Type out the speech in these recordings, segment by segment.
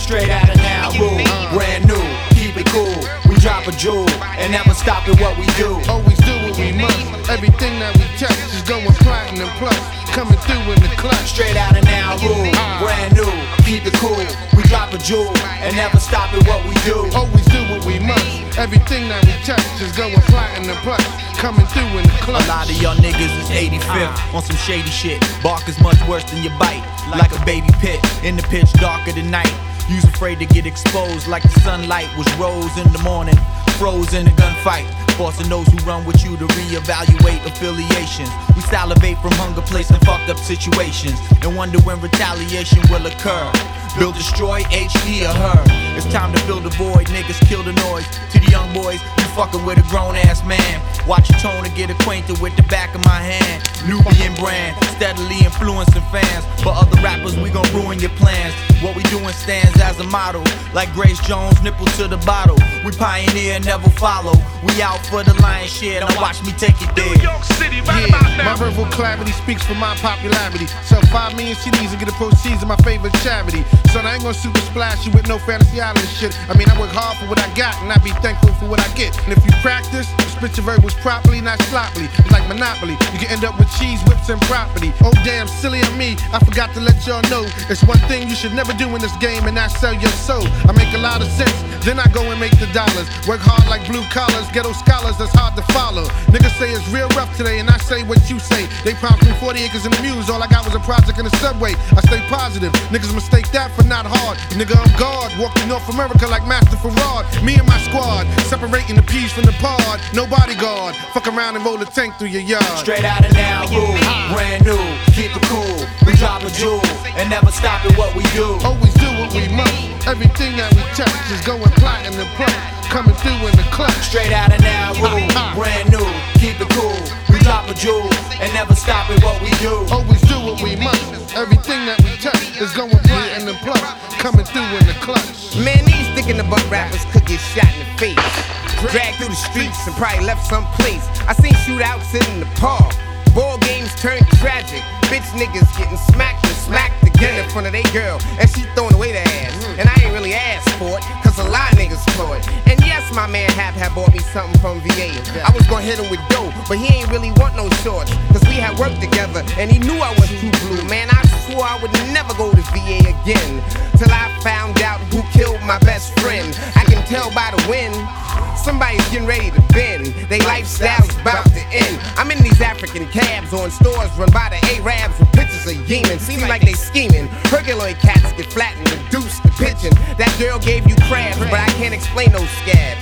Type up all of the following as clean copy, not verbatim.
Straight out of now, rule, brand new, keep it cool. We drop a jewel and never stop at what we do. Always do what we must. Everything that we touch is going platinum plus. Coming through in the clutch. Straight out of now, rule, brand new, keep it cool. We drop a jewel and never stop at what we do. Always do what we must. Everything that we touch is going platinum plus. Coming through in the clutch. A lot of y'all niggas is 85th on some shady shit. Bark is much worse than your bite, like a baby pit in the pitch dark of the night. You's afraid to get exposed like the sunlight was rose in the morning, froze in a gunfight. Forcing those who run with you to reevaluate affiliations. We salivate from hunger, placing fucked up situations, and wonder when retaliation will occur. Build, destroy, he or her. It's time to fill the void, niggas kill the noise. To the young boys, you fucking with a grown ass man. Watch your tone and get acquainted with the back of my hand. Nubian brand, steadily influencing fans. For other rappers, we gon' ruin your plans. What we doing stands as a model, like Grace Jones, nipple to the bottle. We pioneer, never follow. We out for the lion's share, now watch me take it there. New York City, right about now. My verbal clarity speaks for my popularity. Sell 5 million CDs and get the proceeds of my favorite charity. Son, I ain't gonna super splash you with no fantasy island shit. I mean, I work hard for what I got, and I be thankful for what I get. And if you practice, spit your verbals properly, not sloppily. It's like Monopoly, you can end up with cheese whips and property. Oh damn, silly of me, I forgot to let y'all know. It's one thing you should never do in this game, and that's sell your soul. I make a lot of sense, then I go and make the dollars. Work hard like blue collars, ghetto scholars, that's hard to follow. Niggas say it's real rough today, and I say what you say. They promised me 40 acres in the muse, all I got was a project in the subway. I stay positive, niggas mistake that for not hard. Nigga, I'm God, walk through North America like Master Farad. Me and my squad, separating the peas from the pod. No bodyguard, fuck around and roll a tank through your yard. Straight out of now, rule, brand new, keep it cool. We drop a jewel and never stop at what we do. Always do what we must. Everything that we touch is going platinum plus. Coming through in the clutch. Straight out of now, rule, brand new, keep it cool. We drop a jewel and never stop at what we do. Always do what we must. Everything that we touch is going platinum plus. Coming through in the clutch. Man, these thick in the butt rappers could get shot in the face, dragged through the streets and probably left someplace. I seen shootouts in the park, ball games turned tragic. Bitch niggas getting smacked and smacked again in front of they girl, and she throwing away the ass. And I ain't really asked for it, cause a lot of niggas for it. And yes, my man Hap had bought me something from VA. I was gonna hit him with dough, but he ain't really want no shorts, cause we had worked together, and he knew I was too blue. Man, I swore I would never go to VA again, till I found out who killed my best friend. I can tell by the wind, somebody's getting ready to bend. They lifestyle's about to end. I'm in these African cabs on stores run by the Arabs with pictures of Yemen. Seems like they scheming. Herculoid cats get flattened, reduced to pitching. That girl gave you crabs, but I can't explain those scabs.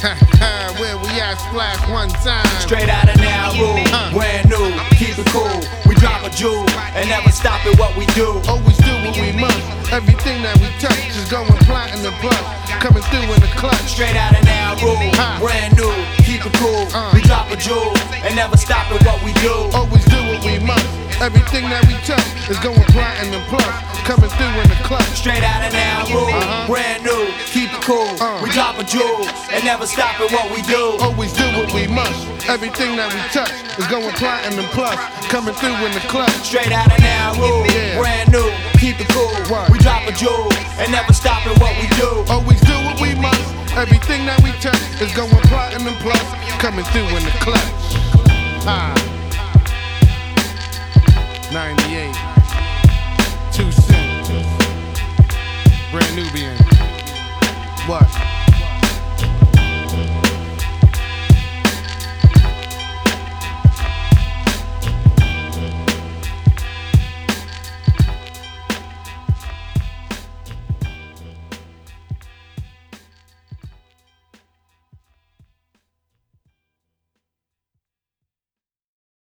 Where we at, splash one time. Straight out of now, rule, brand new, keep it cool. We drop a jewel and never stop at what we do. Always do what we must. Everything that we touch is going platinum plus. Coming through in the clutch. Straight out of now, rule, brand new, keep it cool. We drop a jewel and never stop at what we do. Always do what we must. Everything that we touch is going platinum plus. Coming through in the clutch. Straight out of now, rule, brand new, keep it cool. We drop a jewel and never stop at what we do. Always do what we must. Everything that we touch is going platinum plus. Coming through in the clutch. Straight out of now, rule, brand new, keep it cool. We drop a jewel and never stop at what we do. Always do what we must. Everything that we touch is going platinum plus. Coming through in the clutch.